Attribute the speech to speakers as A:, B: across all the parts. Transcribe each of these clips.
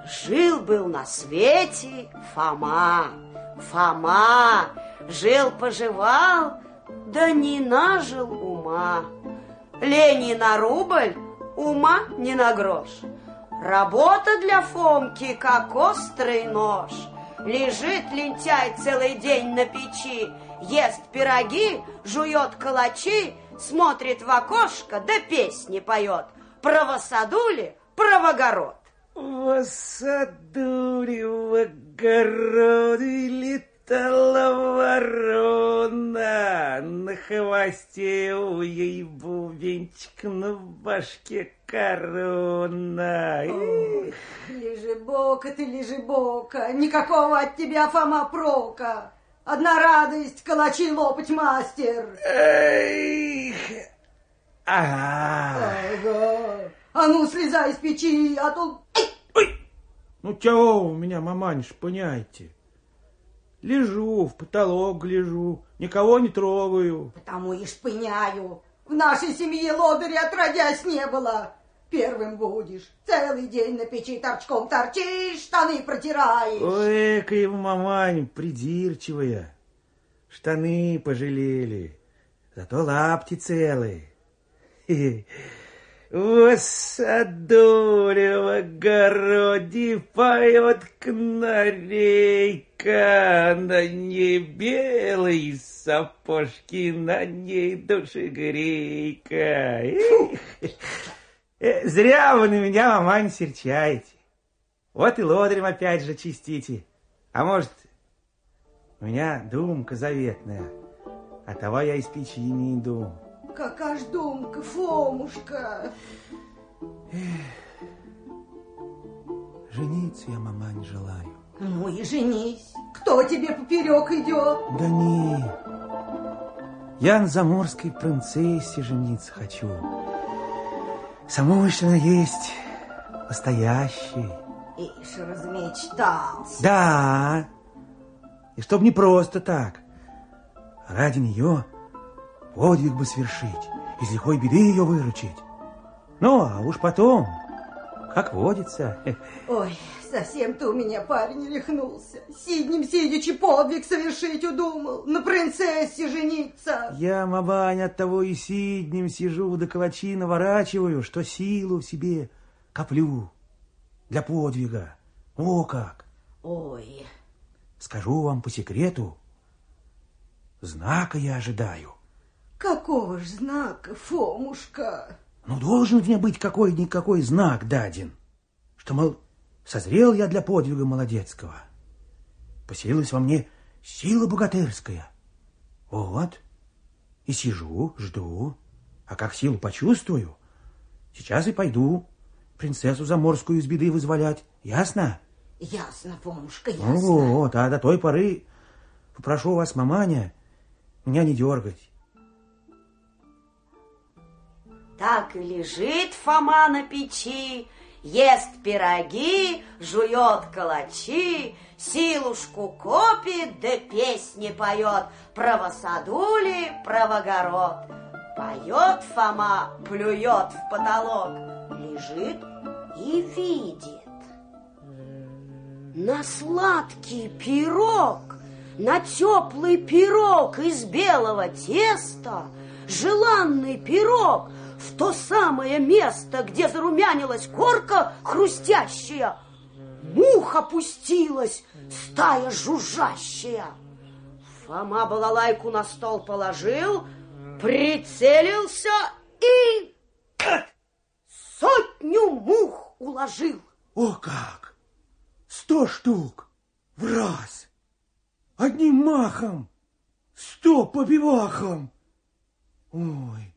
A: Жил-был на свете Фома. Фома жил-поживал, да не нажил ума. Лени на рубль, ума не на грош. Работа для Фомки, как острый нож. Лежит лентяй целый день на печи, ест пироги, жует калачи, смотрит в окошко, да песни поет. Про васадули, про в огород.
B: В садуре, в огороде летала ворона. На хвосте у ей бубенчик, на башке корона.
C: Ох, лежебока ты, лежебока, никакого от тебя, Фома, прока. Одна радость, калачи лопать мастер.
B: Эх. Ага.
C: Ага. А ну, слезай с печи, а то...
B: Ой! Ну, чего у меня, маманя, поняйте? Лежу, в потолок гляжу, никого не трогаю.
C: Потому и шпыняю. В нашей семье лодыря отродясь не было. Первым будешь. Целый день на печи торчком торчишь, штаны протираешь.
B: Ой, какая вы, маманя, придирчивая. Штаны пожалели, зато лапти целые. В садуре, в огороде поет канарейка, на ней белые сапожки, на ней душегрейка. Зря вы на меня, мамань, серчаете. Вот и лодырем опять же чистите. А может, у меня думка заветная, оттого я из печи не иду.
C: Какая ж думка, Фомушка.
B: Жениться я, мамань, желаю.
C: Ну и женись. Кто тебе поперек идет?
B: Да не, я на заморской принцессе жениться хочу. Самойльно есть настоящий.
C: Ишь, размечтался.
B: Да, и чтоб не просто так. Ради нее подвиг бы свершить, из лихой беды ее выручить. Ну, а уж потом, как водится.
C: Ой, совсем ты у меня, парень, рехнулся. Сиднем сидячи подвиг совершить удумал, на принцессе жениться.
B: Я, мамань, от того и сиднем сижу, да калачи наворачиваю, что силу в себе коплю для подвига. О как!
C: Ой.
B: Скажу вам по секрету, знака я ожидаю.
C: Какого ж знака, Фомушка?
B: Ну, должен мне быть какой-никакой знак даден, что, мол, созрел я для подвига молодецкого. Поселилась во мне сила богатырская. Вот, и сижу, жду, а как силу почувствую, сейчас и пойду принцессу заморскую из беды вызволять. Ясно?
C: Ясно, Фомушка, ясно.
B: Ну вот, а до той поры попрошу вас, маманя, меня не дергать.
A: Так и лежит Фома на печи, ест пироги, жует калачи, силушку копит, да песни поет про васадули, про в огород. Поет Фома, плюет в потолок, лежит и видит. На сладкий пирог, на теплый пирог из белого теста, желанный пирог в то самое место, где зарумянилась корка хрустящая, мух опустилась, стая жужжащая. Фома балалайку на стол положил, прицелился и 100 мух уложил.
B: О как! 100 штук в раз! Одним махом! 100 побивахом! Ой!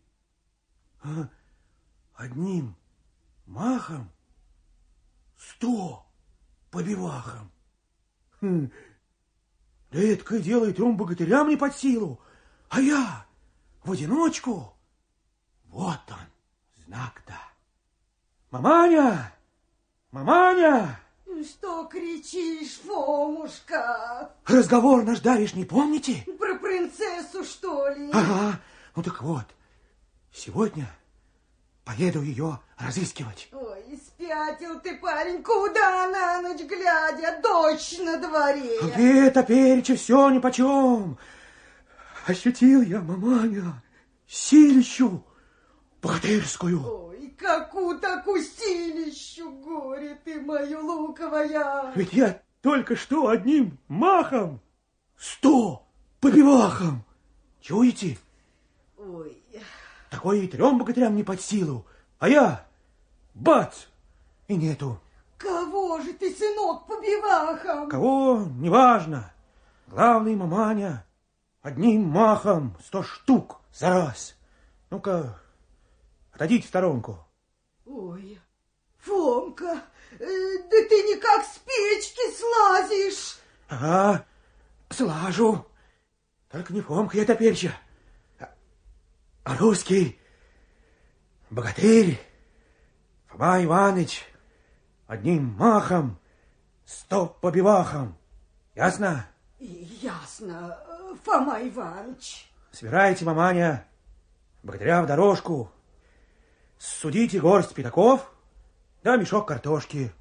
B: Одним махом 100 побивахом! Да это дело и 3 богатырям не под силу, а я в одиночку. Вот он, знак-то. Маманя! Маманя!
C: Что кричишь, Фомушка?
B: Разговор наш давишний, помните?
C: Про принцессу, что ли?
B: Ага, ну так вот, сегодня поеду ее разыскивать.
C: Ой, Ой, спятил ты, парень, куда на ночь глядя, дождь на дворе.
B: Это перечи все нипочем. Ощутил я, маманя, силищу богатырскую.
C: Ой, какую такую силищу, горе ты мою луковая.
B: Ведь я только что одним махом 100 побивахом. Чуете?
C: Ой.
B: Такое и 3 богатырям не под силу. А я, бац, и нету.
C: Кого же ты, сынок, побивахом?
B: Кого, неважно. Главный, маманя, одним махом 100 штук за раз. Ну-ка, отойдите в сторонку.
C: Ой, Фомка, да ты никак с печки слазишь.
B: Ага, слажу. Только не Фомка я топереча, а русский богатырь Фома Иваныч одним махом 100 побивахом. Ясно?
C: Ясно, Фома Иванович.
B: Собирайте, маманя, богатыря в дорожку. Судите горсть пятаков, да мешок картошки.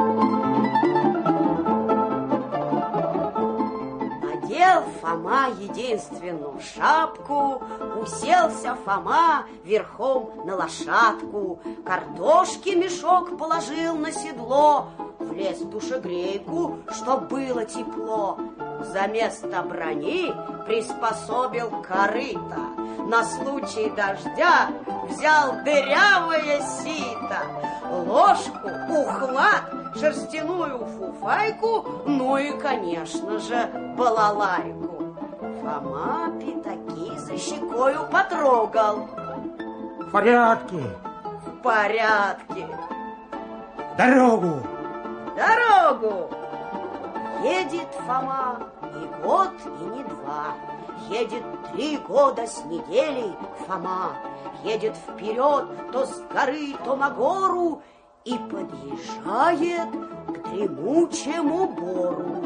A: Надел Фома единственную шапку, уселся Фома верхом на лошадку, картошки мешок положил на седло, влез в душегрейку, чтоб было тепло. За место брони приспособил корыто, на случай дождя взял дырявое сито, ложку, ухват, шерстяную фуфайку, ну и, конечно же, балалайку. Фома пятаки за щекою потрогал.
B: В порядке.
A: В порядке.
B: Дорогу.
A: Дорогу. Едет Фома не год и не 2. Едет 3 года с неделей Фома. Едет вперед то с горы, то на гору и подъезжает к дремучему бору.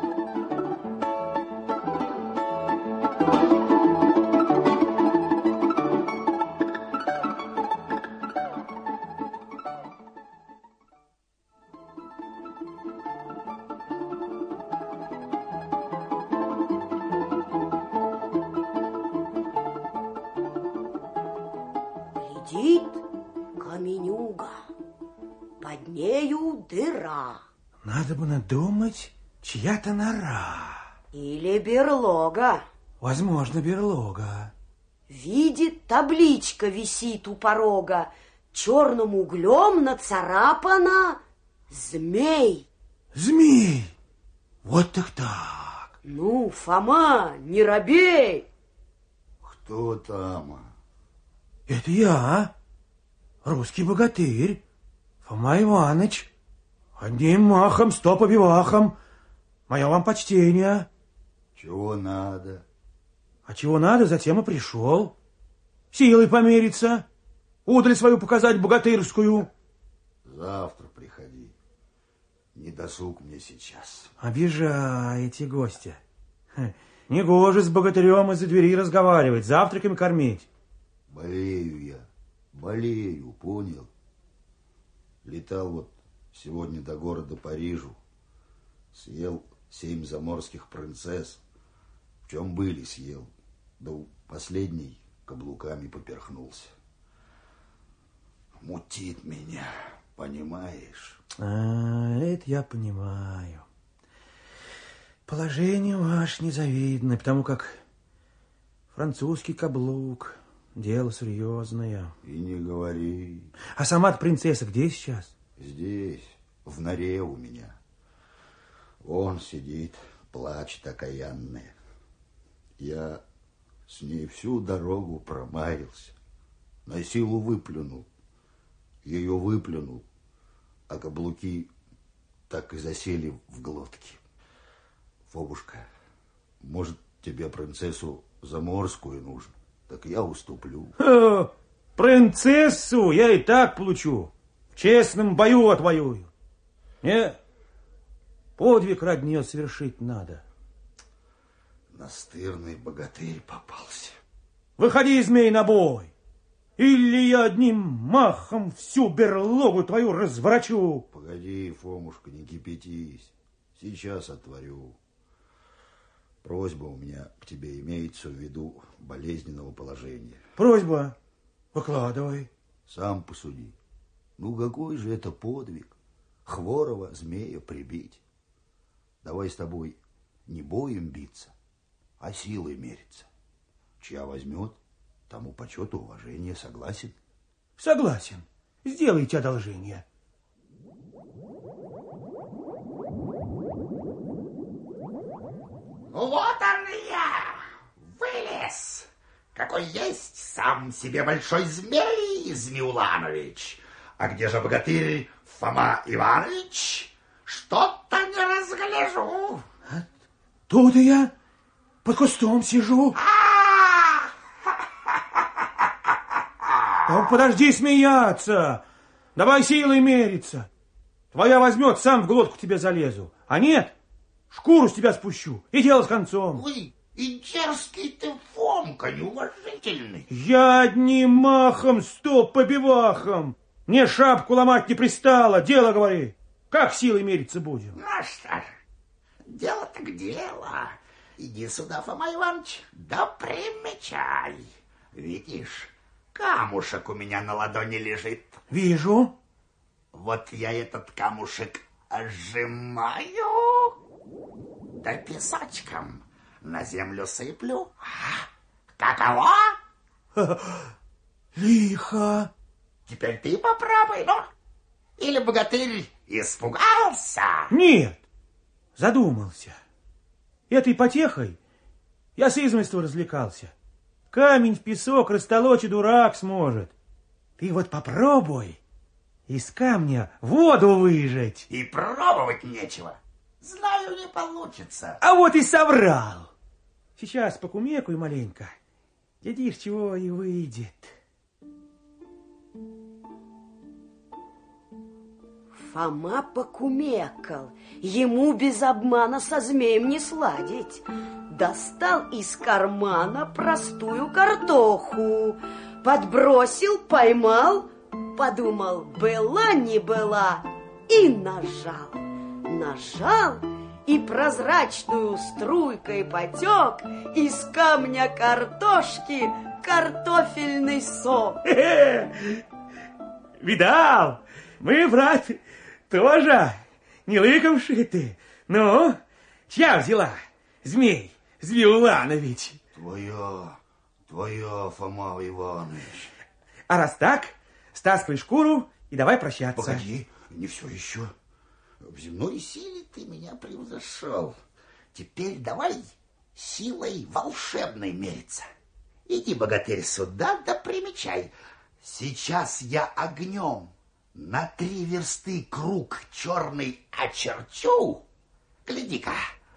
A: Глядит каменюга, под нею дыра.
B: Надо бы надумать, чья-то нора.
A: Или берлога.
B: Возможно, берлога.
A: Видит, табличка висит у порога, черным углем нацарапана «Змей».
B: Змей! Вот так.
A: Ну, Фома, не робей.
D: Кто там?
B: Это я, русский богатырь, Фома Иваныч. Одним махом 100 побивахом. Мое вам почтение.
D: Чего надо?
B: А чего надо, затем и пришел. Силой помериться, удаль свою показать богатырскую.
D: Завтра приходи. Не досуг мне сейчас.
B: Обижаете гостя. Негоже с богатырем из-за двери разговаривать, завтраками кормить.
D: Болею я, болею, понял? Летал вот сегодня до города Парижу. Съел 7 заморских принцесс. В чем были, съел. Да у последней каблуками поперхнулся. Мутит меня, понимаешь?
B: Это я понимаю. Положение ваше незавидное, потому как французский каблук — дело серьезное.
D: И не говори.
B: А сама-то принцесса где сейчас?
D: Здесь, в норе у меня. Он сидит, плачет окаянная. Я с ней всю дорогу промаялся. На силу выплюнул. Ее выплюнул, а каблуки так и засели в глотке. Фобушка, может, тебе принцессу заморскую нужно? Так я уступлю.
B: Принцессу я и так получу. В честном бою отвоюю. Нет, подвиг ради нее совершить надо.
D: Настырный богатырь попался.
B: Выходи, змей, на бой. или я одним махом всю берлогу твою разворачу.
D: Погоди, Фомушка, не кипятись. Сейчас отворю. Просьба у меня к тебе имеется в виду болезненного положения.
B: Просьба? Выкладывай.
D: Сам посуди. Ну, какой же это подвиг хворого змея прибить? Давай с тобой не боем биться, а силой мериться. Чья возьмет, тому почет и уважение. Согласен?
B: Согласен. Сделайте одолжение.
E: Вот он я, вылез. Какой есть сам себе большой змей, Змеуланович. А где же богатырь Фома Иванович? Что-то не разгляжу.
B: Тут и я под кустом сижу. Подожди смеяться. Давай силой мериться. Твоя возьмет, сам в глотку тебе залезу. А нет, шкуру с тебя спущу, и дело с концом.
E: Ой, и дерзкий ты, Фомка, неуважительный.
B: Я одним махом, стоп побивахом. Мне шапку ломать не пристало, дело говори. Как силой мериться будем?
E: Ну что ж, дело так дело. Иди сюда, Фома Иванович, да примечай. Видишь, камушек у меня на ладони лежит.
B: Вижу.
E: Вот я этот камушек сжимаю, да песочком на землю сыплю. Каково?
B: Лихо.
E: Теперь ты попробуй, ну. Или богатырь испугался?
B: Нет, задумался. Этой потехой я с измольства развлекался. Камень в песок растолочь дурак сможет. Ты вот попробуй из камня воду выжать.
E: И пробовать нечего. Знаю, не получится.
B: А вот и соврал. Сейчас покумекуй маленько. Глядишь, чего и выйдет.
A: Фома покумекал. Ему без обмана со змеем не сладить. Достал из кармана простую картоху. Подбросил, поймал, подумал, была не была, и нажал. Нажал, и прозрачную струйкой потек из камня картошки картофельный сок.
B: Видал? Мы, брат, тоже не лыком шиты. Ну, чья взяла? Змей, Змеуланович.
D: Твоя, Фома Иванович.
B: А раз так, стаскивай шкуру и давай прощаться.
D: Погоди, не все еще. В земной силе ты меня превзошел. Теперь давай силой волшебной мериться. Иди, богатырь, сюда, да примечай. Сейчас я огнем на 3 версты круг черный очерчу. Гляди-ка.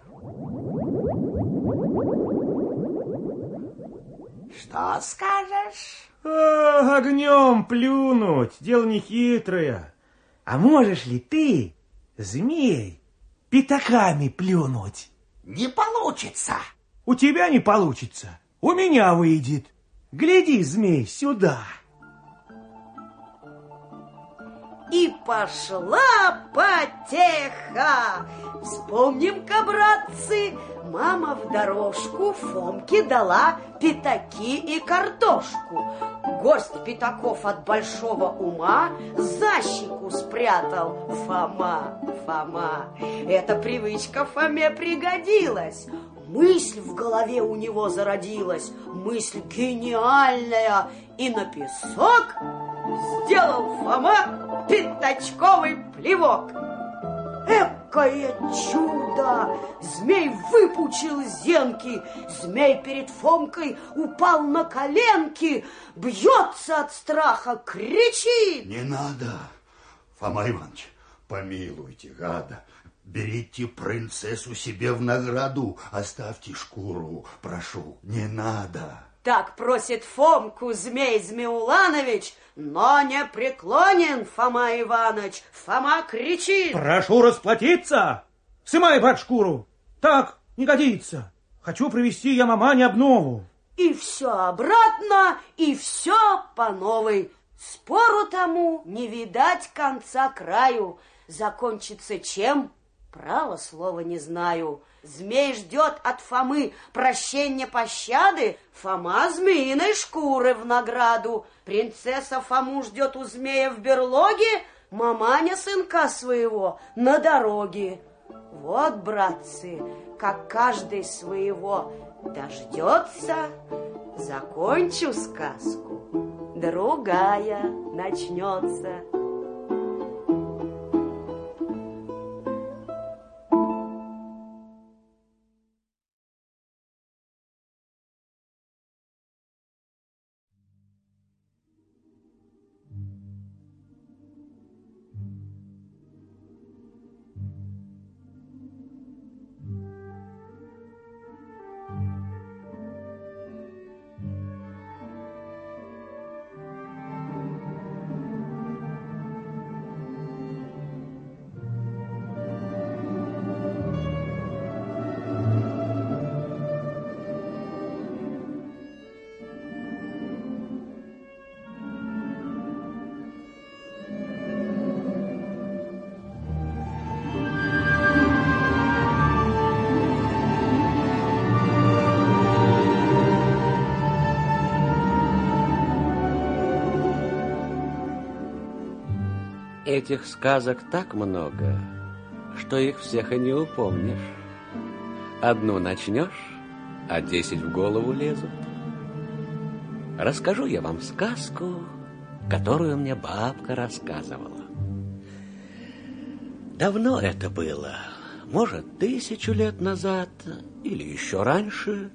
D: Что скажешь?
B: Огнем плюнуть, дело нехитрое. А можешь ли ты, змей, пятаками плюнуть?
E: Не получится.
B: У тебя не получится, у меня выйдет. Гляди, змей, сюда.
A: И пошла потеха. Вспомним-ка, братцы, мама в дорожку Фомке дала пятаки и картошку. Горсть пятаков от большого ума за щеку спрятал Фома. Эта привычка Фоме пригодилась. Мысль в голове у него зародилась, мысль гениальная, и на песок сделал Фома пятачковый плевок. Экое чудо! Змей выпучил зенки, змей перед Фомкой упал на коленки, бьется от страха, кричит.
D: Не надо, Фома Иванович, помилуйте, гада. Берите принцессу себе в награду, оставьте шкуру, прошу, не надо.
A: Так просит Фомку змей Змеуланович, но не преклонен Фома Иванович. Фома кричит.
B: Прошу расплатиться. Сымай, брат, шкуру. Так не годится. Хочу привезти я мамане обнову.
A: и все обратно, и все по новой. Спору тому не видать конца краю. Закончится чем? Право слова не знаю. Змей ждет от Фомы прощения, пощады, Фома змеиной шкуры в награду. Принцесса Фому ждет у змея в берлоге, маманя сынка своего на дороге. Вот, братцы, как каждый своего дождется, закончу сказку, другая начнется.
F: Этих сказок так много, что их всех и не упомнишь. Одну начнешь, а 10 в голову лезут. Расскажу я вам сказку, которую мне бабка рассказывала. Давно это было, может, 1000 лет назад или еще раньше.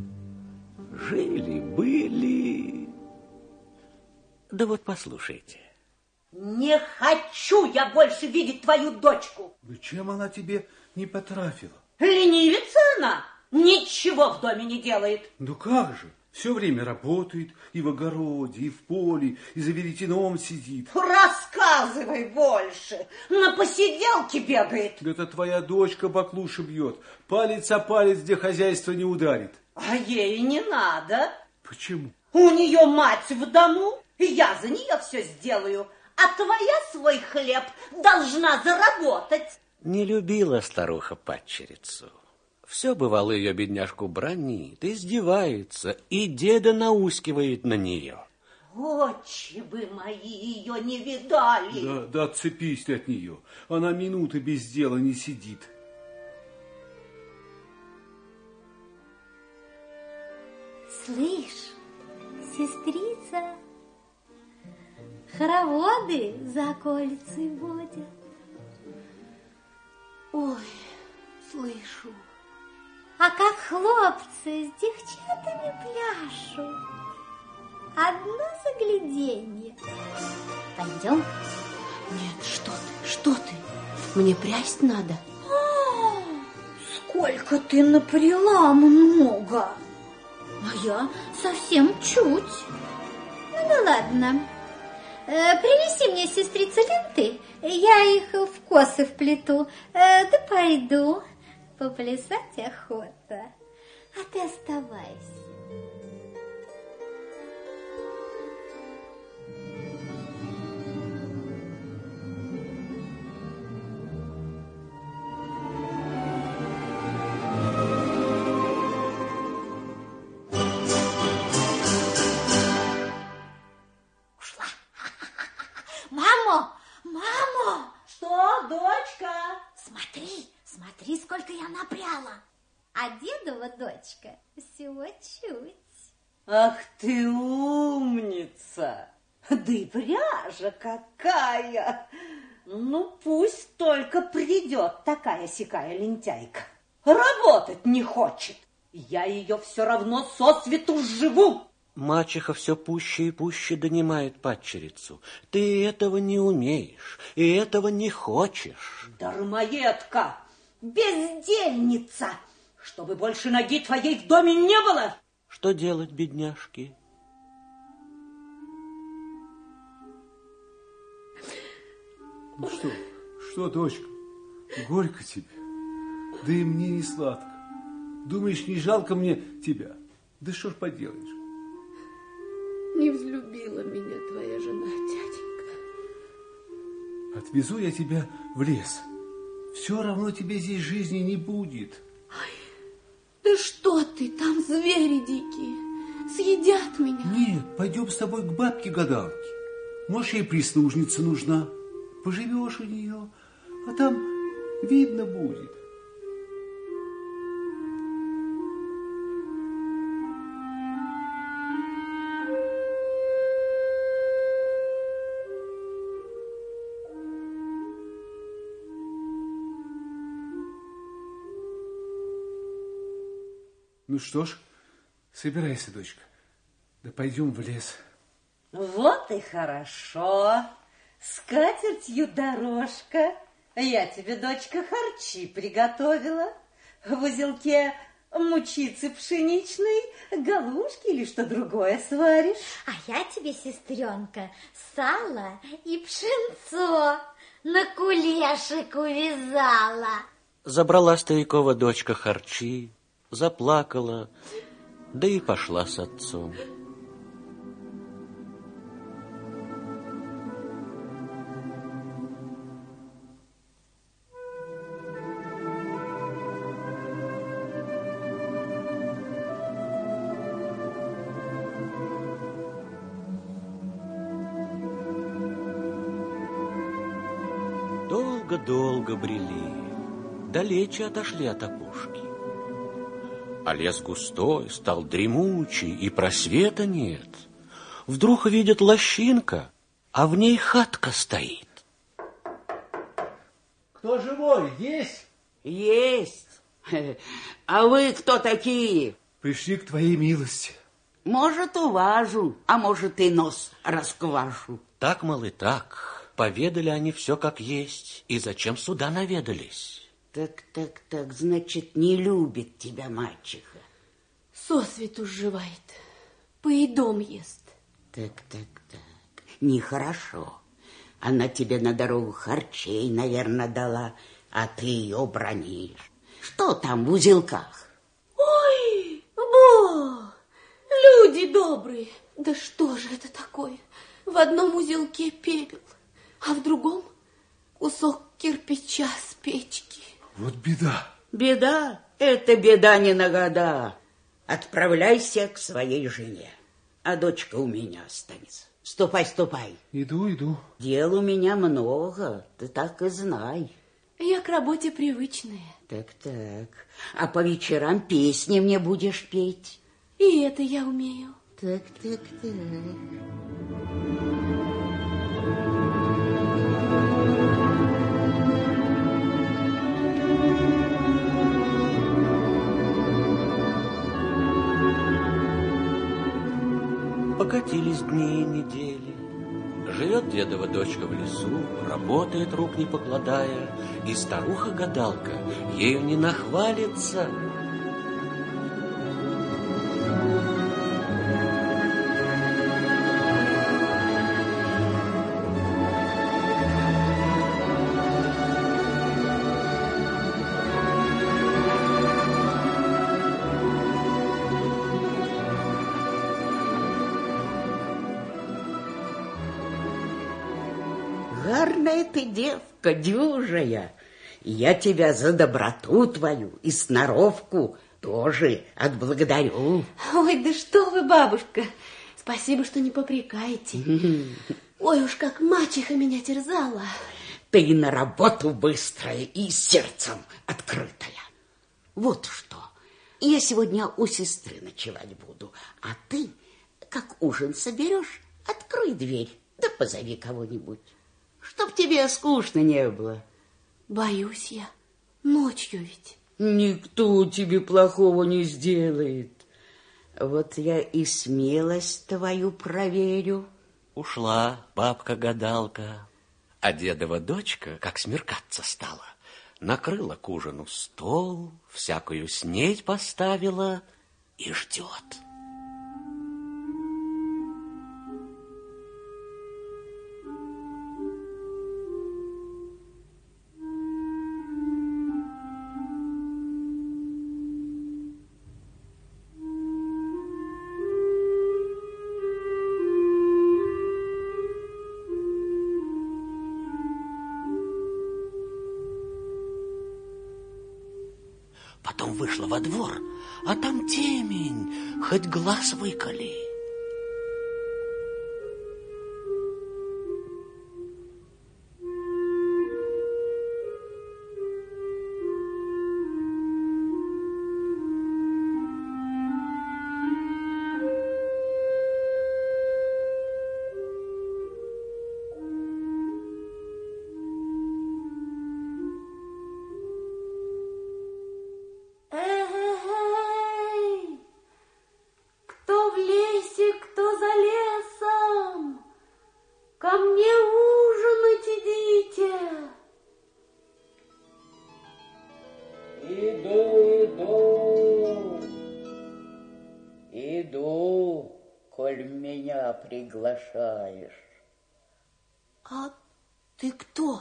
F: Жили-были. Да вот послушайте.
G: Не хочу я больше видеть твою дочку.
B: Да чем она тебе не потрафила?
G: Ленивица она, ничего в доме не делает.
B: Ну как же, все время работает и в огороде, и в поле, и за веретеном сидит.
G: Рассказывай больше, на посиделке бегает.
B: Это твоя дочка баклуши бьет, палец о палец, где хозяйство не ударит.
G: А ей не надо.
B: Почему?
G: У нее мать в дому, я за нее все сделаю. А твоя свой хлеб должна заработать.
F: Не любила старуха падчерицу. Все, бывало, ее бедняжку бранит, издевается, и деда наускивает на нее.
G: Очи бы мои ее не видали.
B: Да отцепись ты от нее. Она минуты без дела не сидит.
H: Слышь, сестрица, хороводы за околицей водят.
A: Ой, слышу.
H: А как хлопцы с девчатами пляшут. Одно загляденье. Пойдем?
A: Нет, что ты? Мне прясть надо.
H: Сколько ты напряла много. А я совсем чуть. Ну да ладно. Принеси мне, сестрица, ленты. Я их в косы вплету. Да пойду. Поплясать охота. А ты оставайся. Мамо!
G: Что, дочка?
H: Смотри, сколько я напряла. А дедова дочка всего чуть.
G: Ах ты умница! Да и пряжа какая! Ну, пусть только придет такая-сякая лентяйка. Работать не хочет. Я ее все равно сосвету сживу.
F: Мачеха все пуще и пуще донимает падчерицу. Ты этого не умеешь и этого не хочешь.
G: Дармоедка, бездельница, чтобы больше ноги твоей в доме не было.
F: Что делать, бедняжки?
B: Ну что, дочка, горько тебе, да и мне не сладко. Думаешь, не жалко мне тебя?
I: Да что ж поделаешь?
J: Не взлюбила меня твоя жена, дяденька.
I: Отвезу я тебя в лес. Все равно тебе здесь жизни не будет.
J: Ай, да что ты, там звери дикие. Съедят меня.
I: Нет, пойдем с тобой к бабке-гадалке. Может, ей прислужница нужна. Поживешь у нее, а там видно будет. Ну что ж, собирайся, дочка. Да пойдем в лес.
G: Вот и хорошо. С катертью дорожка. Я тебе, дочка, харчи приготовила. В узелке мучицы пшеничной, галушки или что другое сваришь.
H: А я тебе, сестренка, сало и пшенцо на кулешек увязала.
F: Забрала старикова дочка харчи, заплакала, да и пошла с отцом. Долго-долго брели, далече отошли от опушки. А лес густой, стал дремучий, и просвета нет. Вдруг видят лощинка, а в ней хатка стоит.
I: Кто живой? Есть?
A: Есть. А вы кто такие?
I: Пришли к твоей милости.
A: Может, уважу, а может, и нос расквашу.
F: Так, мол, и так. Поведали они все как есть, и зачем сюда наведались.
A: Так, значит, не любит тебя мачеха.
J: Сосвету сживает, поедом ест.
A: Так, нехорошо. Она тебе на дорогу харчей, наверное, дала, а ты ее бронишь. Что там в узелках?
J: Ой, люди добрые. Да что же это такое? В одном узелке пепел, а в другом кусок кирпича с печки.
I: Вот беда.
A: Беда? Это беда не на года. Отправляйся к своей жене, а дочка у меня останется. Ступай.
I: Иду.
A: Дел у меня много, ты так и знай.
J: Я к работе привычная.
A: Так. А по вечерам песни мне будешь петь?
J: И это я умею.
A: Так.
F: Покатились дни и недели. Живет дедова дочка в лесу, работает, рук не покладая, и старуха-гадалка ею не нахвалится.
A: Гарная ты девка, дюжая. Я тебя за доброту твою и сноровку тоже отблагодарю.
J: Ой, да что вы, бабушка. Спасибо, что не попрекаете. Ой, уж как мачеха меня терзала.
A: Ты на работу быстрая и сердцем открытая. Вот что. Я сегодня у сестры ночевать буду, а ты, как ужин соберешь, открой дверь, да позови кого-нибудь, чтоб тебе скучно не было.
J: Боюсь я, ночью ведь.
A: Никто тебе плохого не сделает. Вот я и смелость твою проверю.
F: Ушла бабка-гадалка, а дедова дочка, как смеркаться стала, накрыла к ужину стол, всякую снедь поставила и ждет. Потом вышла во двор, а там темень, хоть глаз выколи.
K: Иду, коль меня приглашаешь.
J: А ты кто?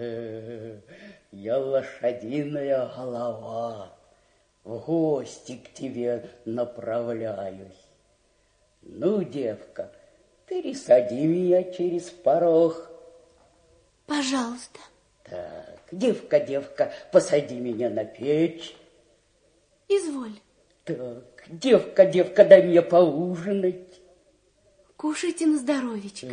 K: Я лошадиная голова. В гости к тебе направляюсь. Ну, девка, пересади меня через порог.
J: Пожалуйста.
K: Так, девка, посади меня на печь.
J: Изволь.
K: Так, девка, дай мне поужинать.
J: Кушайте на здоровечко.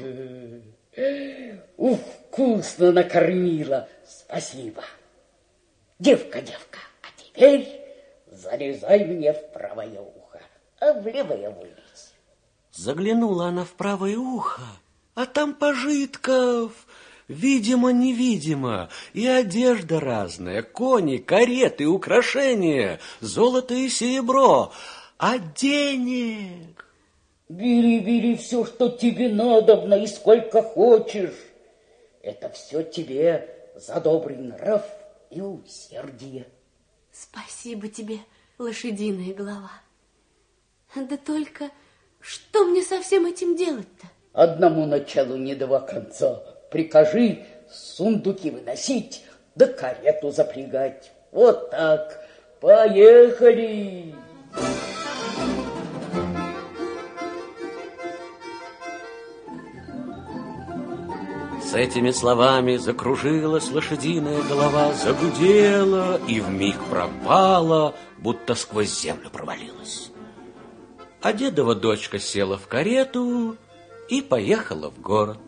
K: Вкусно накормила. Спасибо. Девка, а теперь залезай мне в правое ухо, а в левое вылезь.
F: Заглянула она в правое ухо, а там пожитков, видимо-невидимо, и одежда разная, кони, кареты, украшения, золото и серебро, а денег...
K: Бери все, что тебе надобно, и сколько хочешь. Это все тебе за добрый нрав и усердие.
J: Спасибо тебе, лошадиная голова. Да только что мне со всем этим делать-то?
K: Одному началу не два конца. Прикажи сундуки выносить, да карету запрягать. Вот так. Поехали!
F: С этими словами закружилась лошадиная голова, загудела и вмиг пропала, будто сквозь землю провалилась. А дедова дочка села в карету и поехала в город.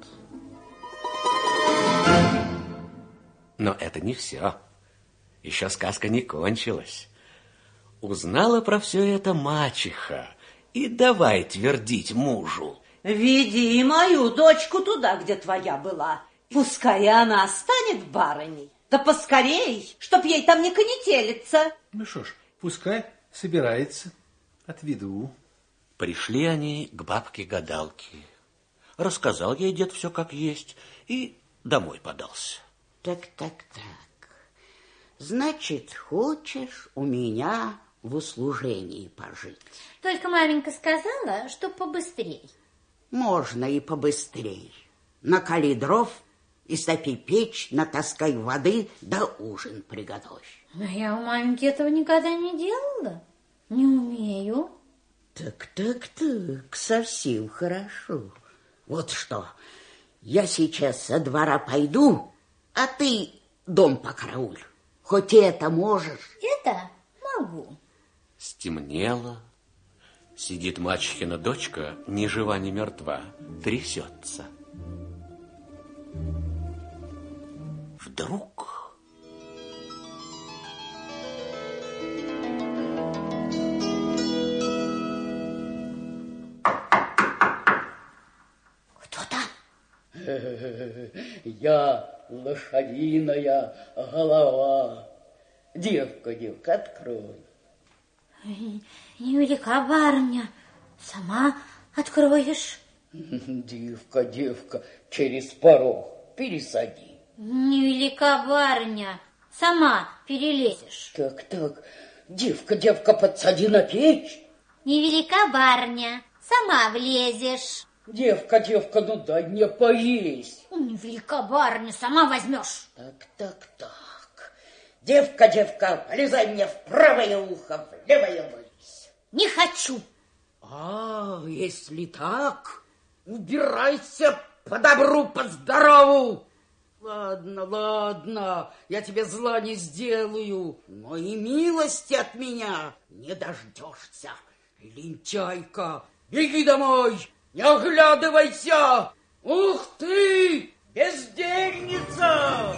F: Но это не все. Еще сказка не кончилась. Узнала про все это мачеха и давай твердить мужу.
G: Веди мою дочку туда, где твоя была. Пускай она станет барыней. Да поскорей, чтоб ей там не конетелиться.
I: Ну что ж, пускай собирается. Отведу.
F: Пришли они к бабке-гадалке. Рассказал ей дед все как есть и домой подался.
A: Так. Значит, хочешь у меня в услужении пожить?
H: Только маменька сказала, что побыстрей.
A: Можно и побыстрей. Накали дров, истопи печь, натаскай воды, да ужин приготовь.
H: Но я у маменьки этого никогда не делала. Не умею.
A: Так, совсем хорошо. Вот что, я сейчас со двора пойду, а ты дом покарауль. Хоть это можешь.
H: Это могу.
F: Стемнело. Сидит мачехина дочка, ни жива, ни мертва, трясется. Вдруг...
A: Кто там?
K: Я лошадиная голова. Девка, открой.
H: Невелика барыня, сама откроешь.
K: Девка, через порог пересади.
H: Невелика барыня, сама перелезешь.
K: Так, девка, подсади на печь.
H: Невелика барыня, сама влезешь.
K: Девка, ну дай мне поесть.
H: Невелика барыня, сама возьмешь.
K: Так. Девка, полезай мне в правое ухо, в левое вылезь.
H: Не хочу.
A: Если так, убирайся по добру, по здорову.
K: Ладно, ладно, я тебе зла не сделаю, но и милости от меня не дождешься. Лентяйка, беги домой, не оглядывайся. Ух ты, бездельница!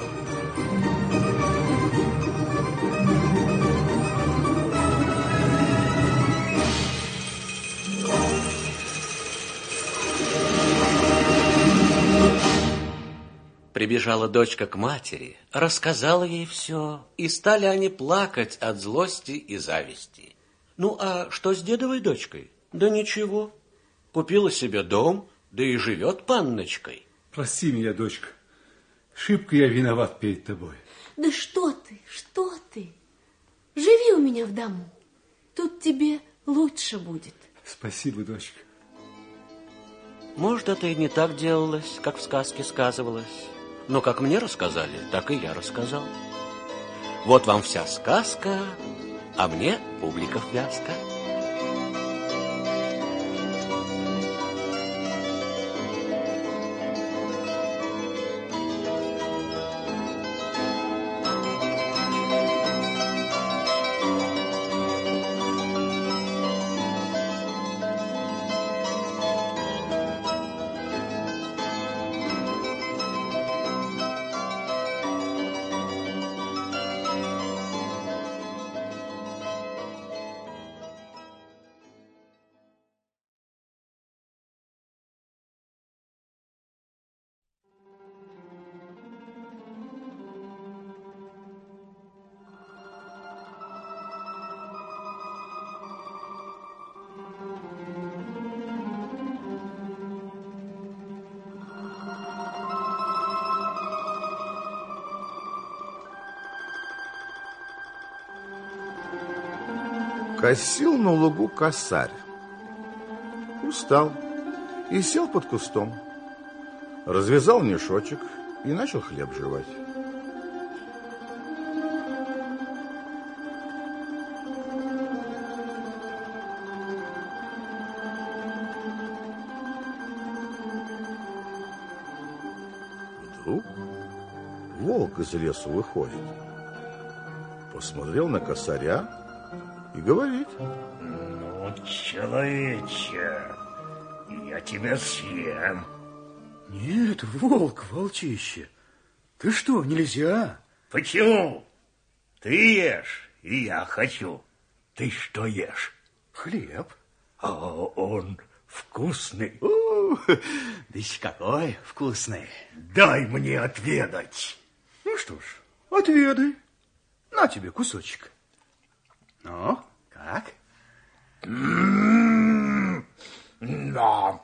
F: Прибежала дочка к матери, рассказала ей все, и стали они плакать от злости и зависти. Ну, а что с дедовой дочкой? Да ничего. Купила себе дом, да и живет панночкой.
I: Прости меня, дочка. Шибко я виноват перед тобой.
J: Да что ты? Живи у меня в дому. Тут тебе лучше будет.
I: Спасибо, дочка.
F: Может, это и не так делалось, как в сказке сказывалось. Но как мне рассказали, так и я рассказал. Вот вам вся сказка, а мне бубликов вязка.
L: Косил на лугу косарь. Устал и сел под кустом. Развязал мешочек и начал хлеб жевать. Вдруг волк из лесу выходит. Посмотрел на косаря и говорит:
E: ну, человече, я тебя съем.
B: Нет, волк, волчище, ты что, нельзя?
E: Почему? Ты ешь, и я хочу. Ты что ешь?
B: Хлеб.
E: А он вкусный.
B: Да еще какой вкусный.
E: Дай мне отведать.
B: Ну что ж, отведай. На тебе кусочек. Ну, как?
E: Да.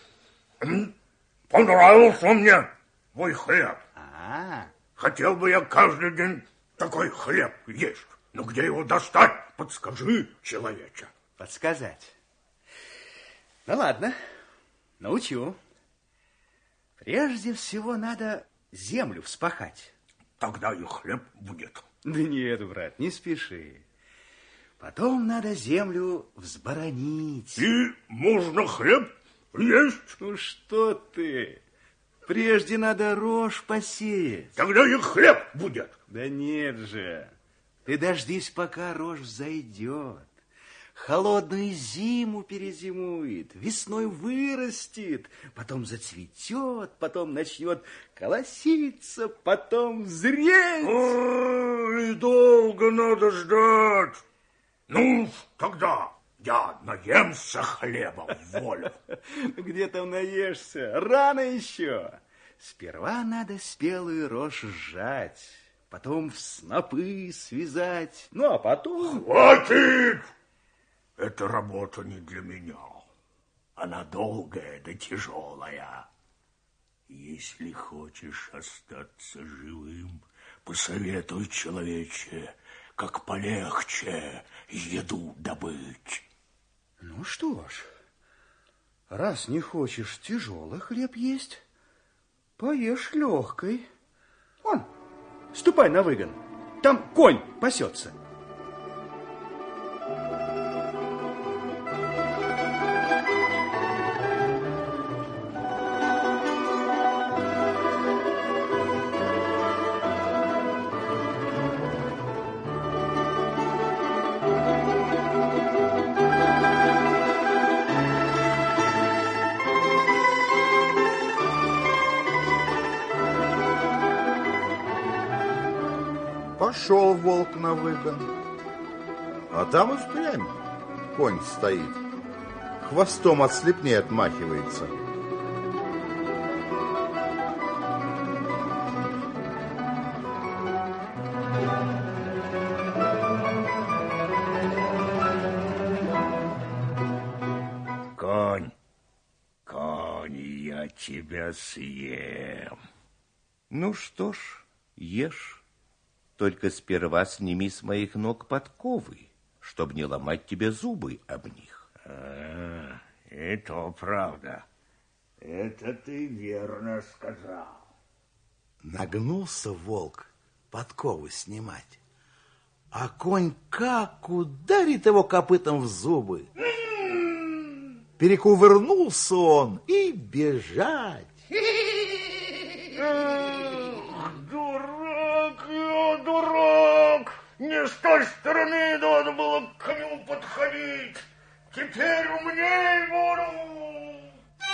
E: Понравился мне твой хлеб. Хотел бы я каждый день такой хлеб есть. Но где его достать? Подскажи, человече.
B: Подсказать? Ну, ладно, научу. Прежде всего надо землю вспахать.
E: Тогда и хлеб будет.
B: Да нет, брат, не спеши. Потом надо землю взборонить.
E: И можно хлеб есть?
B: Ну что ты? Прежде надо рожь посеять.
E: Тогда и хлеб будет.
B: Да нет же. Ты дождись, пока рожь взойдет. Холодную зиму перезимует, весной вырастет, потом зацветет, потом начнет колоситься, потом зреть.
E: Ой, долго надо ждать. Ну, тогда я наемся хлеба в волю.
B: Где там наешься? Рано еще. Сперва надо спелую рожь сжать, потом в снопы связать, ну а потом...
E: Хватит! Эта работа не для меня. Она долгая да тяжелая. Если хочешь остаться живым, посоветуй, человече, как полегче еду добыть.
B: Ну что ж, раз не хочешь тяжелый хлеб есть, поешь легкой. Вон, ступай на выгон, там конь пасется.
L: Пошел волк на выгон. А там и впрямь конь стоит. Хвостом от слепней отмахивается.
E: Конь, я тебя съем.
M: Ну что ж, ешь. Только сперва сними с моих ног подковы, чтобы не ломать тебе зубы об них.
E: И то правда. Это ты верно сказал.
B: Нагнулся волк подковы снимать, а конь как ударит его копытом в зубы. Перекувырнулся он и бежать.
E: Дурак! Не с той стороны надо было к коню подходить. Теперь умней буду.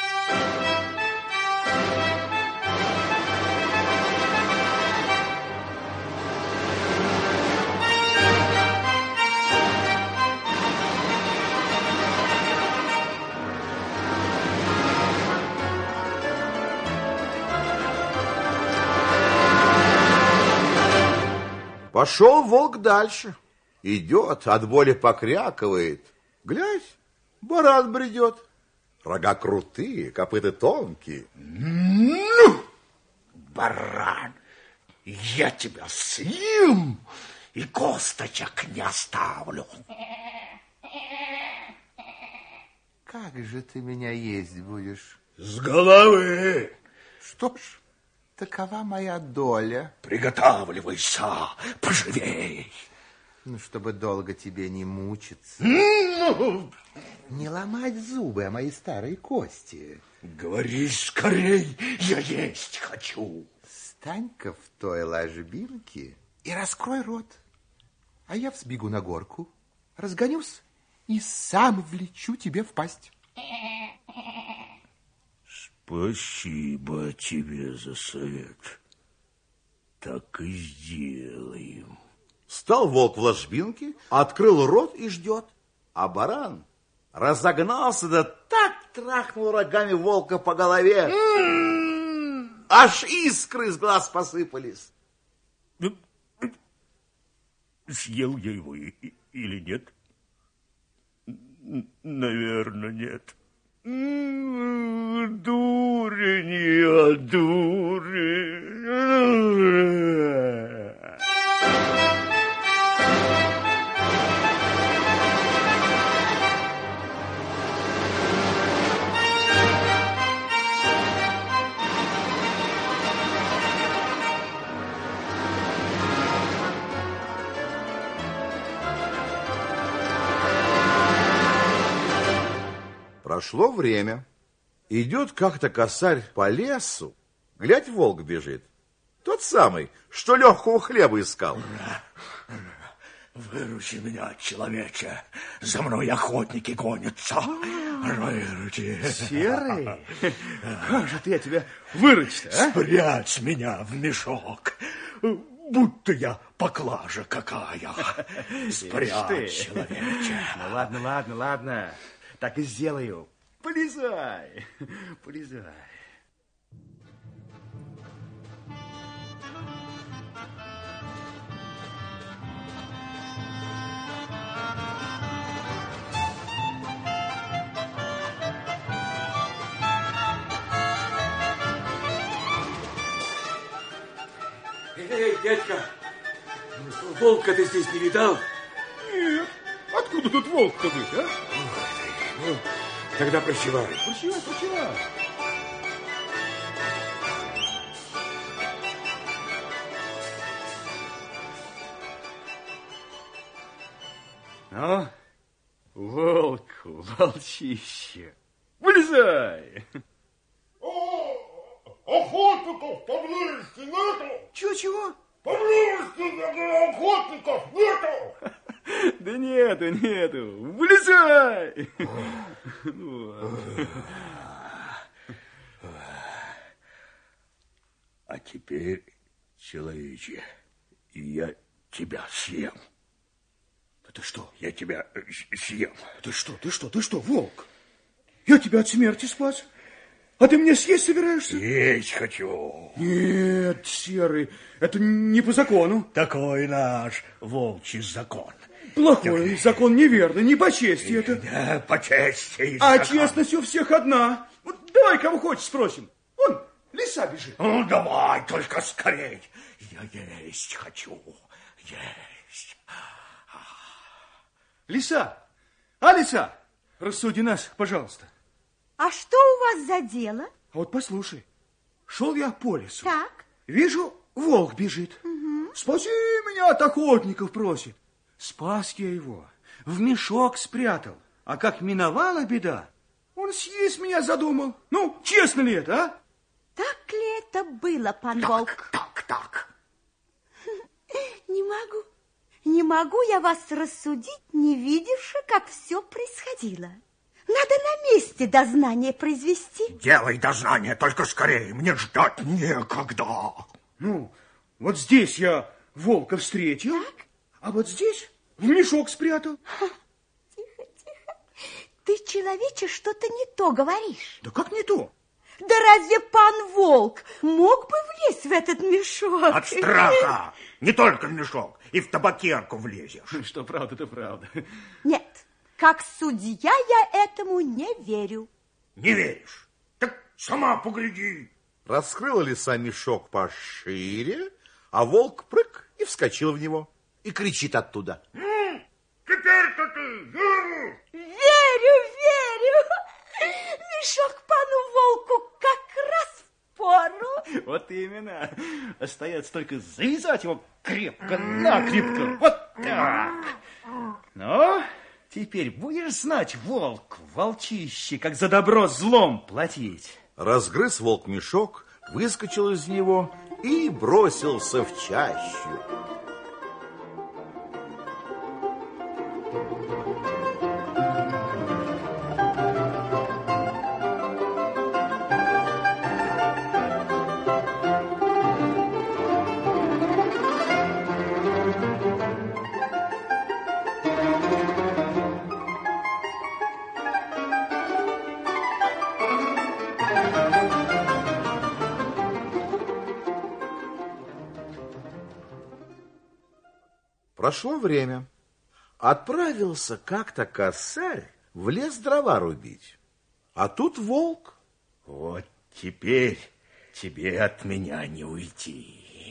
L: Пошел волк дальше. Идет, от боли покрякивает. Глядь, баран бредет. Рога крутые, копыта тонкие.
E: Ну, баран, я тебя съем и косточек не оставлю.
M: Как же ты меня есть будешь?
E: С головы.
M: Что ж, такова моя доля.
E: Приготавливайся, поживей.
M: Ну, чтобы долго тебе не мучиться.
E: Ну,
M: не ломать зубы о мои старые кости.
E: Говори скорей, я есть хочу.
M: Стань-ка в той ложбинке и раскрой рот. А я взбегу на горку, разгонюсь и сам влечу тебе в пасть.
E: Спасибо тебе за совет. Так и сделаем.
B: Стал волк в ложбинке, открыл рот и ждет. А баран разогнался, да так трахнул рогами волка по голове. Аж искры из глаз посыпались.
E: Съел я его или нет? Наверное, нет. Дурень я, дурень.
L: Прошло время. Идет как-то косарь по лесу. Глядь, волк бежит. Тот самый, что легкого хлеба искал.
E: Выручи меня, человече. За мной охотники гонятся. Выручи.
B: Серый, как же ты, я тебя выручу-то, а?
E: Спрячь меня в мешок. Будто я поклажа какая. Спрячь, человече.
B: Ну ладно. Так и сделаю. Полезай.
F: Эй, дядька, волка ты здесь не видал?
B: Нет. Откуда тут волк-то быть, а?
F: Ну, тогда прощавай.
B: Прощавай. Ну, волчище, вылезай.
E: Охотников поблизости нету?
B: Чего?
E: Поблизости охотников нету?
B: Да нету. Вылезай.
E: А теперь, человече, я
N: тебя съем.
B: Да ты что?
N: Я тебя съем.
B: Ты что, волк? Я тебя от смерти спас, а ты меня съесть собираешься?
N: Есть хочу.
B: Нет, Серый, это не по закону.
N: Такой наш волчий закон.
B: Плохой закон, неверный, не по чести это.
N: Да, по чести.
B: А честность у всех одна. Вот давай кого хочешь спросим. Вон, лиса бежит.
N: Ну, давай, только скорей. Я есть хочу. Есть.
B: Лиса, лиса, рассуди нас, пожалуйста.
O: А что у вас за дело?
B: А вот послушай, шел я по лесу.
O: Так.
B: Вижу, волк бежит.
O: Угу.
B: Спаси меня от охотников, просит. Спас я его, в мешок спрятал. А как миновала беда, он съесть меня задумал. Ну, честно ли это, а?
O: Так ли это было, пан волк?
N: Так.
O: Не могу я вас рассудить, не видевши, как все происходило. Надо на месте дознание произвести.
N: Делай дознание, только скорее, мне ждать некогда.
B: Ну, вот здесь я волка встретил, так? А вот здесь в мешок спрятал.
O: Тихо. Ты, человече, что-то не то говоришь.
B: Да как не то?
O: Да разве пан волк мог бы влезть в этот мешок?
N: От страха. Не только в мешок, и в табакерку влезешь.
B: Что правда, то правда.
O: Нет, как судья я этому не верю.
N: Не веришь? Так сама погляди.
L: Раскрыла лиса мешок пошире, а волк прыг и вскочил в него. И кричит оттуда.
N: Теперь-то ты веришь?
O: Верю. Мешок пану волку как раз в пору.
B: Вот именно. Остается только завязать его крепко-накрепко. Вот так. Ну, теперь будешь знать, волк, волчище, как за добро злом платить.
L: Разгрыз волк мешок, выскочил из него и бросился в чащу. Прошло время. Отправился как-то косарь в лес дрова рубить. А тут волк.
N: Вот теперь тебе от меня не уйти.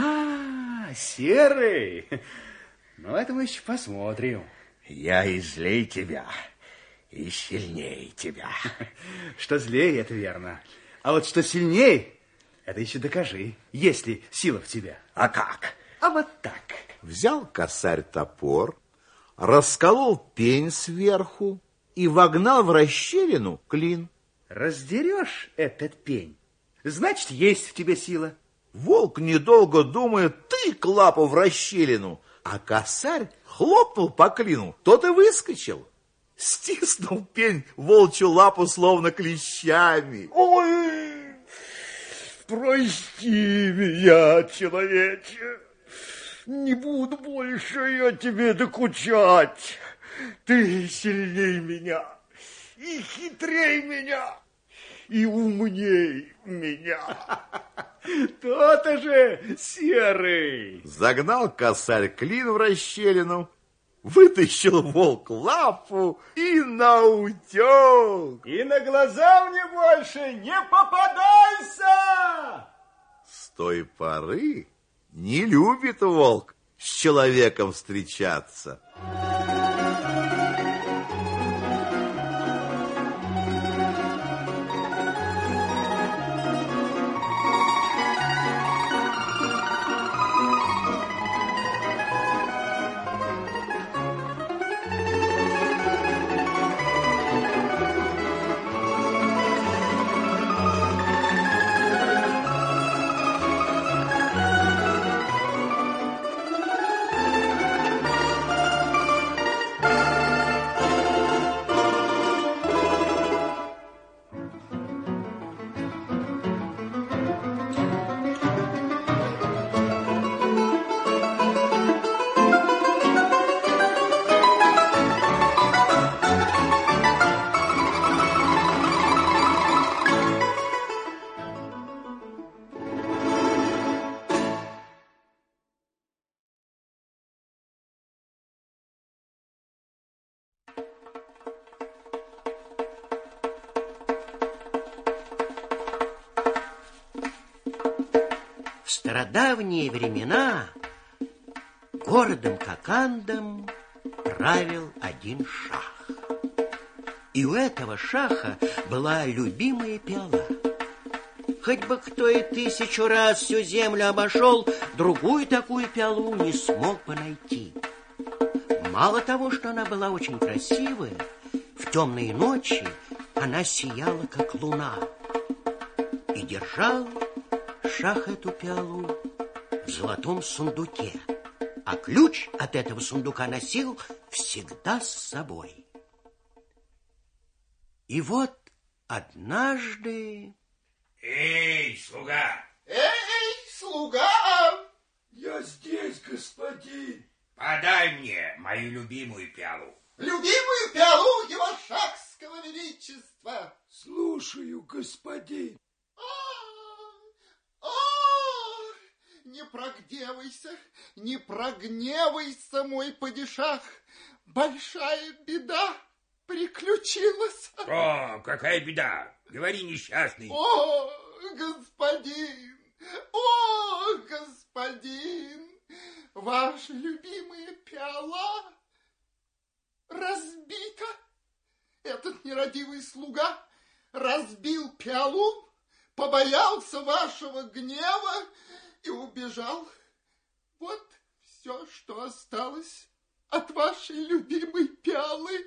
B: Серый. Ну, это мы еще посмотрим.
N: Я и злей тебя, и сильней тебя.
B: Что злее, это верно. А вот что сильней, это еще докажи, есть ли сила в тебе.
N: А как?
B: А вот так.
L: Взял косарь топор, расколол пень сверху и вогнал в расщелину клин.
B: Раздерешь этот пень, значит, есть в тебе сила.
L: Волк, недолго думая, тык лапу в расщелину, а косарь хлопнул по клину, тот и выскочил. Стиснул пень волчью лапу словно клещами.
N: Ой, прости меня, человече. Не буду больше я тебе докучать. Ты сильней меня, и хитрей меня, и умней меня.
B: То-то же, Серый.
L: Загнал косарь клин в расщелину, вытащил волк лапу и наутек.
B: И на глаза мне больше не попадайся!
L: С той поры не любит волк с человеком встречаться.
P: стародавние времена городом Кокандом правил один шах. И у этого шаха была любимая пиала. Хоть бы кто и 1000 раз всю землю обошел, другую такую пиалу не смог бы найти. Мало того, что она была очень красивая, в темные ночи она сияла, как луна. И держал шах эту пиалу в золотом сундуке, а ключ от этого сундука носил всегда с собой. И вот однажды...
N: Эй, слуга!
E: Эй, слуга!
N: Я здесь, господин. Подай мне мою любимую пиалу.
E: Любимую пиалу его шахского величества.
N: Слушаю, господин.
E: Не прогневайся, мой падишах. Большая беда приключилась.
N: О, какая беда? Говори, несчастный.
E: О, господин, ваша любимая пиала разбита. Этот нерадивый слуга разбил пиалу, побоялся вашего гнева и убежал. Вот все, что осталось от вашей любимой пиалы.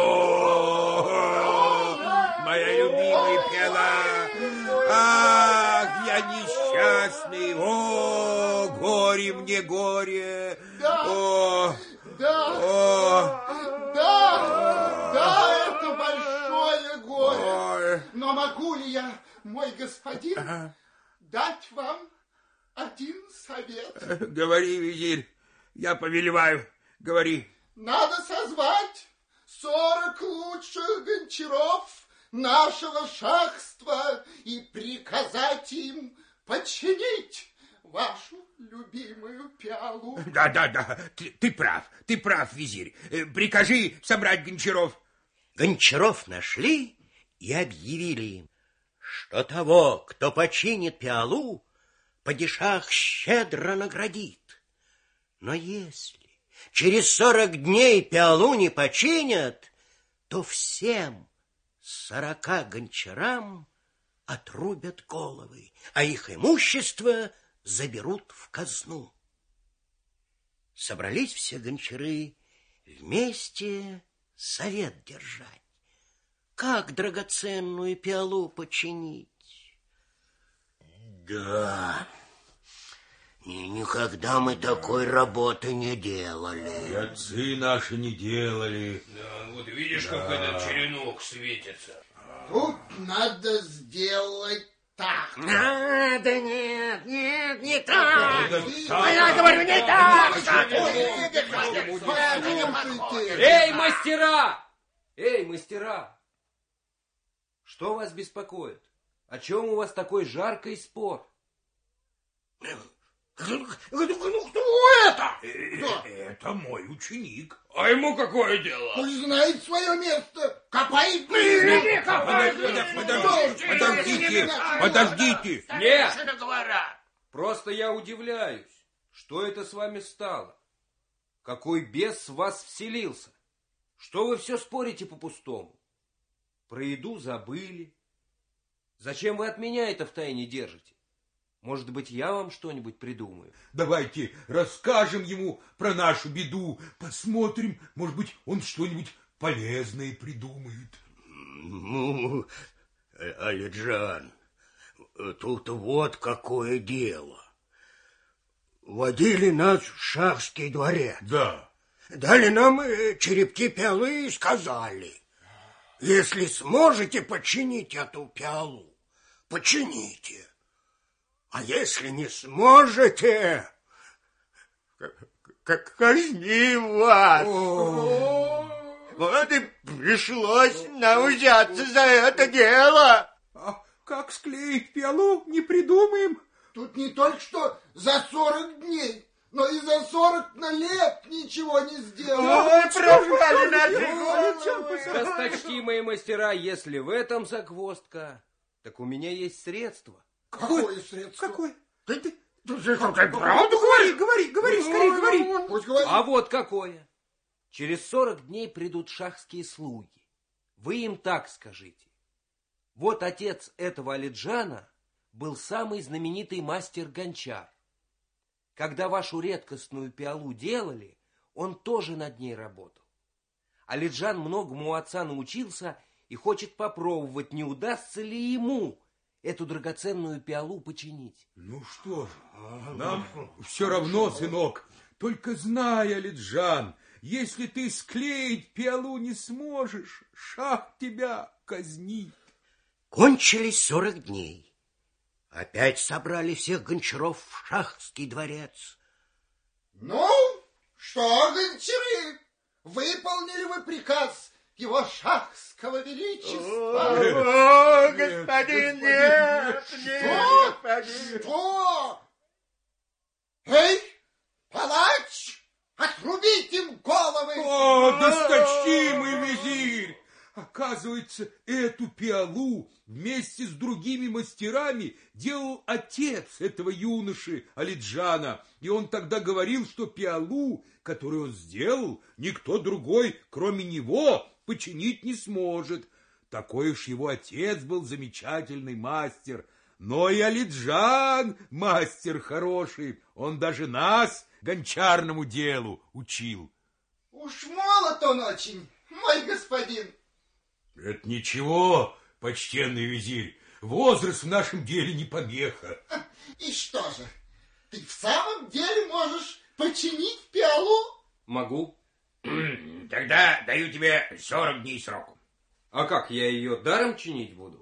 N: О, моя любимая пиала! Ах, я несчастный! О, горе мне, горе!
E: Да, это большое горе. Но могу ли я, мой господин, дать вам один совет?
N: Говори, визирь, я повелеваю, говори.
E: Надо созвать 40 лучших гончаров нашего шахства и приказать им починить вашу любимую пиалу.
N: Да, ты прав, визирь. Прикажи собрать гончаров.
P: Гончаров нашли и объявили им, что того, кто починит пиалу, падишах щедро наградит. Но если через 40 дней пиалу не починят, то всем 40 гончарам отрубят головы, а их имущество заберут в казну. Собрались все гончары вместе совет держать. Как драгоценную пиалу починить? Да, никогда мы такой работы не делали.
F: И отцы наши не делали.
N: Да, вот видишь, как этот черенок светится.
E: Тут надо сделать так.
P: Да нет, не так. Я говорю, не так.
Q: Эй, мастера! Что вас беспокоит? О чем у вас такой жаркий спор?
N: Кто это? Это мой ученик. А ему какое дело?
E: Пусть знает свое место. Копает.
N: Подождите.
Q: Нет. Просто я удивляюсь, что это с вами стало? Какой бес в вас вселился? Что вы все спорите по-пустому? Про еду забыли. Зачем вы от меня это втайне держите? Может быть, я вам что-нибудь придумаю?
N: Давайте расскажем ему про нашу беду. Посмотрим, может быть, он что-нибудь полезное придумает.
P: Ну, Алиджан, тут вот какое дело. Водили нас в шахский дворец.
N: Да.
P: Дали нам черепки пиалы и сказали: если сможете починить эту пиалу, почините. А если не сможете, казни вас. Вот и пришлось нам взяться за это дело.
L: А как склеить пиалу, не придумаем.
E: Тут не только что за 40 дней, но и за 40 лет ничего не сделали.
P: Пропали наши головы.
Q: Досточтимые мастера, если в этом загвоздка, так у меня есть средство.
E: Какое средство?
L: Какое?
N: Правду говори, скорее говори.
E: Пусть говори.
Q: А вот какое. Через 40 дней придут шахские слуги. Вы им так скажите. Вот отец этого Алиджана был самый знаменитый мастер-гончар. Когда вашу редкостную пиалу делали, он тоже над ней работал. Алиджан многому у отца научился и хочет попробовать, не удастся ли ему эту драгоценную пиалу починить.
N: Ну что ж, нам все равно, сынок. Только знай, Алиджан, если ты склеить пиалу не сможешь, шах тебя казнит.
P: Кончились 40 дней. Опять собрали всех гончаров в шахский дворец.
E: Ну, что, гончары, выполнили вы приказ его шахского величества?
M: О, господин, нет, господин.
E: Что? Эй, палач, отрубить им головы!
N: О, досточтимый визирь! Оказывается, эту пиалу вместе с другими мастерами делал отец этого юноши Алиджана. И он тогда говорил, что пиалу, которую он сделал, никто другой, кроме него, починить не сможет. Такой уж его отец был замечательный мастер. Но и Алиджан мастер хороший. Он даже нас гончарному делу учил.
E: Уж молод он очень, мой господин.
N: Это ничего, почтенный визирь. Возраст в нашем деле не помеха.
E: И что же, ты в самом деле можешь починить пиалу?
Q: Могу.
R: Тогда даю тебе 40 дней сроку.
Q: А как, я ее даром чинить буду?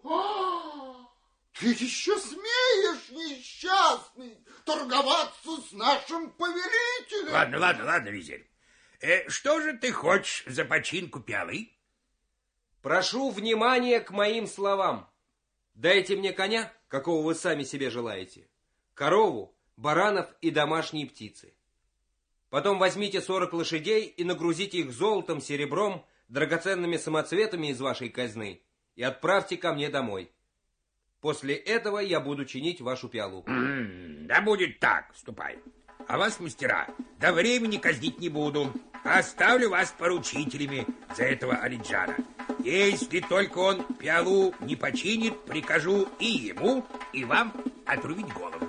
E: Ты еще смеешь, несчастный, торговаться с нашим повелителем?
R: Ладно, визирь. Что же ты хочешь за починку пиалы?
Q: Прошу внимания к моим словам. Дайте мне коня, какого вы сами себе желаете, корову, баранов и домашние птицы. Потом возьмите 40 лошадей и нагрузите их золотом, серебром, драгоценными самоцветами из вашей казны и отправьте ко мне домой. После этого я буду чинить вашу пиалу.
R: Да будет так, ступай. А вас, мастера, до времени казнить не буду. Оставлю вас поручителями за этого Алиджана. Если только он пиалу не починит, прикажу и ему, и вам отрубить голову.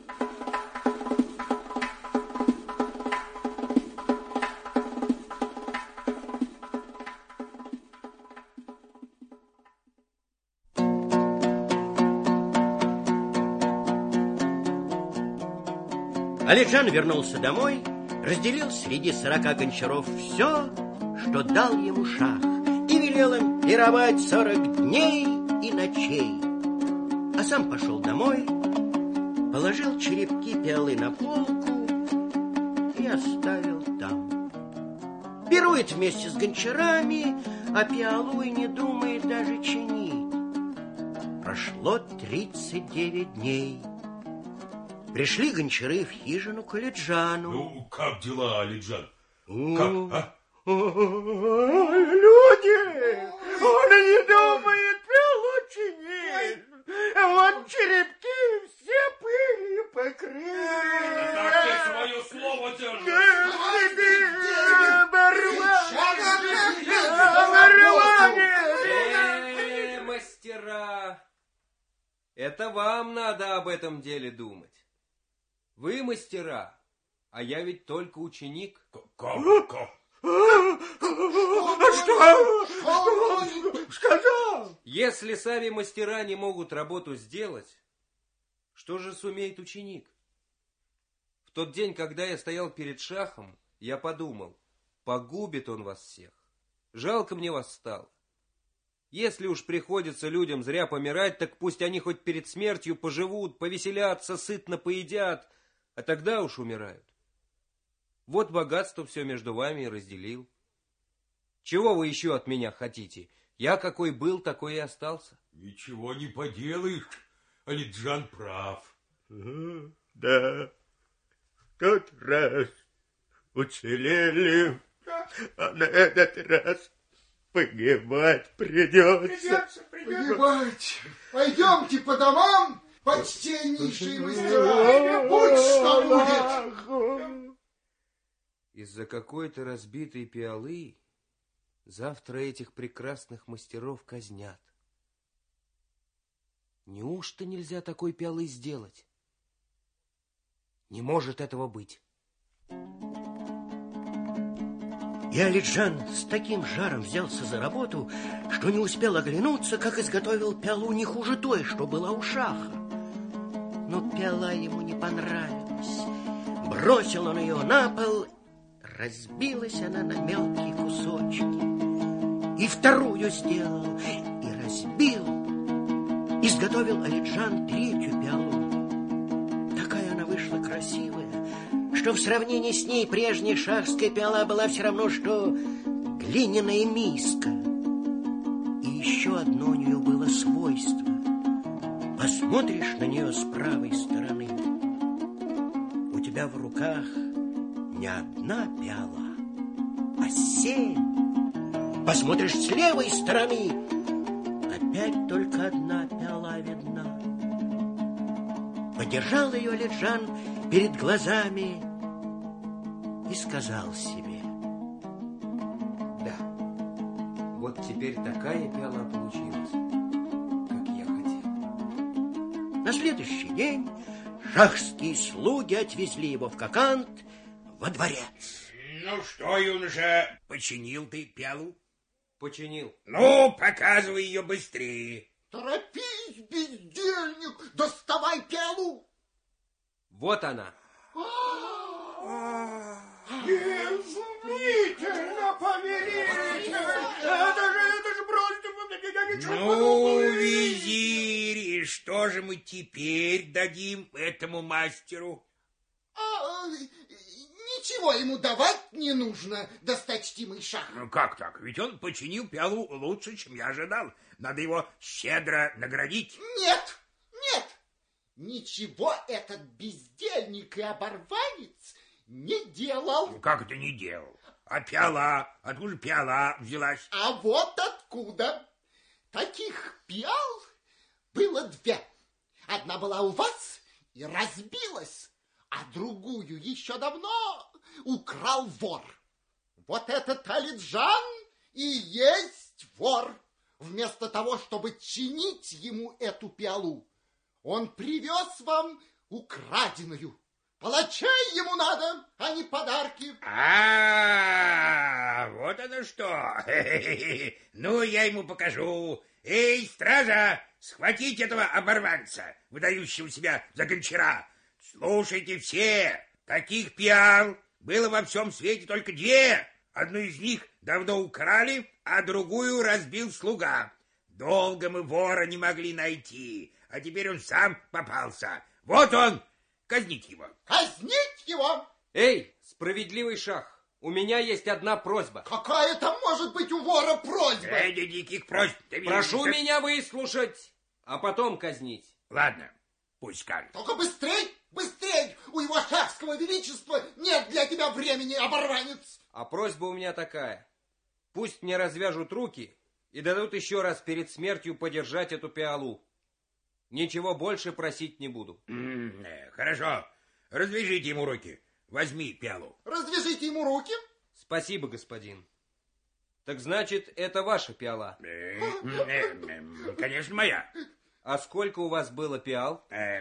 P: Алиджан вернулся домой, разделил среди 40 гончаров все, что дал ему шах, и велел им пировать 40 дней и ночей. А сам пошел домой, положил черепки пиалы на полку и оставил там. Пирует вместе с гончарами, а пиалу и не думает даже чинить. Прошло 39 дней. Пришли гончары в хижину к Алиджану.
N: Ну, как дела, Алиджан? Как, а?
M: Люди! Он не думает пиалу чинить. Вот черепки все пылью покрыли.
N: Так ты свое слово держишь.
Q: Мастера, это вам надо об этом деле думать. Вы мастера, а я ведь только ученик.
N: Как?
M: Что сказал?
Q: Если сами мастера не могут работу сделать, что же сумеет ученик? В тот день, когда я стоял перед шахом, я подумал, погубит он вас всех. Жалко мне вас стало. Если уж приходится людям зря помирать, так пусть они хоть перед смертью поживут, повеселятся, сытно поедят, а тогда уж умирают. Вот богатство все между вами и разделил. Чего вы еще от меня хотите? Я какой был, такой и остался.
N: Ничего не поделаешь, Алиджан прав.
M: Да, в тот раз уцелели, а на этот раз погибать придется.
E: Погибать. Пойдемте по домам, Почтеннейшие мастера, будь что будет.
Q: Из-за какой-то разбитой пиалы завтра этих прекрасных мастеров казнят. Неужто нельзя такой пиалы сделать? Не может этого быть.
P: И Алиджан с таким жаром взялся за работу, что не успел оглянуться, как изготовил пиалу не хуже той, что была у шаха. Но пиала ему не понравилась. Бросил он ее на пол, разбилась она на мелкие кусочки. И вторую сделал, и разбил. Изготовил Алиджан третью пиалу. Такая она вышла красивая, что в сравнении с ней прежняя шахская пиала была все равно, что глиняная миска. И еще одно у нее было свойство. Посмотришь на нее с правой стороны, у тебя в руках не одна пиала, а 7. Посмотришь с левой стороны, опять только одна пиала видна. Подержал ее Алиджан перед глазами и сказал себе:
Q: да, вот теперь такая пиала получилась, как я хотел.
P: На следующий день шахские слуги отвезли его в Коканд во дворец.
R: Ну что, юноша, починил ты пиалу?
Q: Починил.
R: Ну, показывай ее быстрее.
E: Торопись, бездельник, доставай пиалу.
Q: Вот она.
E: Изумительно, повелитель! Это же просто... Я ничего
R: Ну,
E: подобного.
R: визирь, и что же мы теперь дадим этому мастеру?
E: Ничего ему давать не нужно, досточтимый шах.
R: Ну, как так? Ведь он починил пиалу лучше, чем я ожидал. Надо его щедро наградить.
E: Нет, нет, ничего этот бездельник и оборванец не делал.
R: Ну, как это не делал? А пиала? Откуда же пиала взялась?
E: А вот откуда. Таких пиал было 2. Одна была у вас и разбилась, а другую еще давно украл вор. Вот этот Алиджан и есть вор. Вместо того, чтобы чинить ему эту пиалу, он привез вам украденную. Палачей ему надо, а не подарки.
R: Вот оно что. Ну, я ему покажу. Эй, стража, схватить этого оборванца, выдающего себя за гончара. Слушайте все, таких пиал было во всем свете только 2. Одну из них давно украли, а другую разбил слуга. Долго мы вора не могли найти, а теперь он сам попался. Вот он, казнить его.
E: Казнить его?
Q: Эй, справедливый шах, у меня есть одна просьба.
E: Какая там может быть у вора просьба?
R: Никаких просьб.
Q: Прошу меня выслушать, а потом казнить.
R: Ладно, пусть скажет.
E: Только быстрей, быстрей! У его шахского величества нет для тебя времени, оборванец!
Q: А просьба у меня такая. Пусть мне развяжут руки и дадут еще раз перед смертью подержать эту пиалу. Ничего больше просить не буду.
R: Хорошо, развяжите ему руки. Возьми пиалу.
E: Развяжите ему руки.
Q: Спасибо, господин. Так значит, это ваша пиала?
R: Конечно, моя.
Q: А сколько у вас было пиал?
R: 2.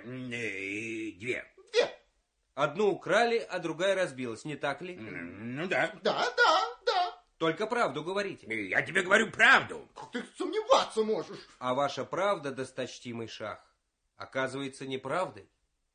Q: Одну украли, а другая разбилась, не так ли?
R: Ну да.
E: Да.
Q: Только правду говорите.
R: Я тебе говорю правду.
E: Как ты сомневаться можешь?
Q: А ваша правда, досточтимый шах, оказывается неправдой.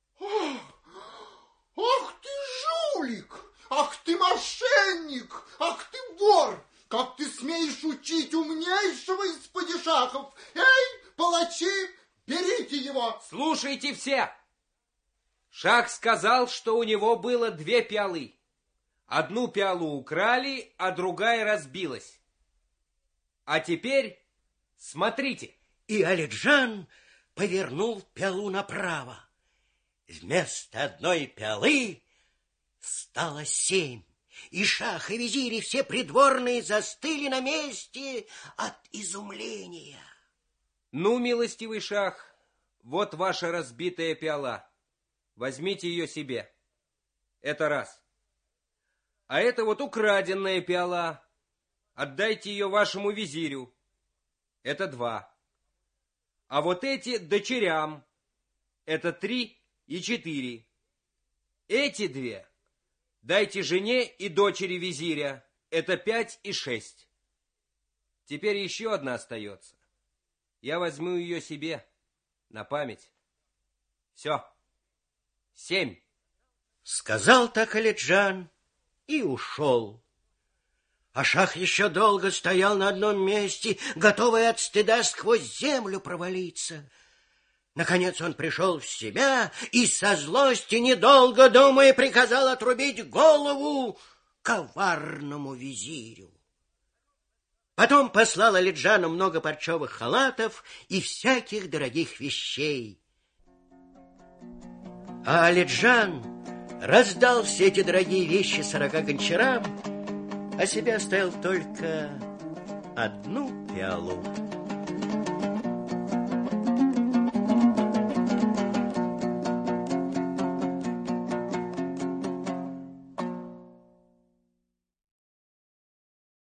E: Ах ты жулик! Ах ты мошенник! Ах ты вор! Как ты смеешь учить умнейшего из падишахов? Эй, палачи, берите его!
Q: Слушайте все! Шах сказал, что у него было 2 пиалы. Одну пиалу украли, а другая разбилась. А теперь смотрите.
P: И Алиджан повернул пиалу направо. Вместо одной пиалы стало 7. И шах, и визирь, и все придворные застыли на месте от изумления.
Q: Ну, милостивый шах, вот ваша разбитая пиала. Возьмите ее себе. Это раз. А это вот украденная пиала. Отдайте ее вашему визирю. Это два. А вот эти дочерям. Это 3 и 4. Эти 2 дайте жене и дочери визиря. Это 5 и 6. Теперь еще одна остается. Я возьму ее себе на память. Все. 7.
P: Сказал так Алиджан и ушел. А шах еще долго стоял на одном месте, готовый от стыда сквозь землю провалиться. Наконец он пришел в себя и со злости, недолго думая, приказал отрубить голову коварному визирю. Потом послал Алиджану много парчевых халатов и всяких дорогих вещей. А Алиджан раздал все эти дорогие вещи 40 гончарам, а себе оставил только одну пиалу.